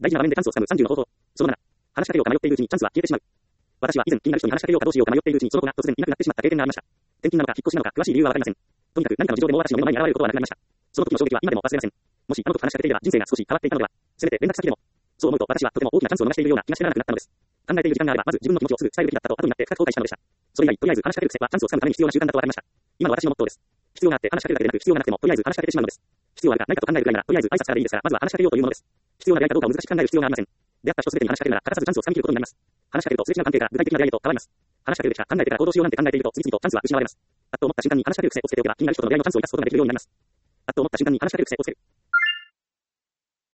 大事な場面でチャンスをつかむ30の方法。その7、話しかけようか迷っているうちにチャンスは消えてしまう。私は以前気になる人に話しかけようかどうしようか迷っているうちにその子が突然いなくなってしまった経験がありました。転勤なのか引っ越しなのか詳しい理由はわかりません。とにかく何かの事情でもう私の目の前に現れることはなくなりました。その時の衝撃は今でも忘れません。もしあの時話しかけていれば人生が少し変わっていたのでは、せめて連絡先でも。そう思うと私はとても大きなチャンスを逃しているような気がしてならなくなったのです。考えている時間があればまず自分の気持ちをすぐ伝えるべきだったと後になって深く後悔したのでした。それ以来とりあえず話しかける癖はチャンスをつかむために必要な習慣だと分かりました。今の私のモットーです。必要があって話しかけるだけでなく必要がなくてもとりあえず話しかけてしまうのです。必要あるかないかと考えるくらいならとりあえず挨拶からでいいですからまずは話しかけようというものです。必要な出会いかどうかを難しく考える必要がありません。出会った人すべてに話しかけるなら欠かさずチャンスをつかみ切ることになります。話しかけるとすれ違う関係が具体的な出会いへと変わります。話しかけるべきか考えてから行動しようなんて考えていると次々とチャンスは失われます。あっと思った瞬間に話しかける癖をつけておけば気になる人との出会いのチャンスを生かすことができるようになります。あっと思った瞬間に話しかける癖をつける。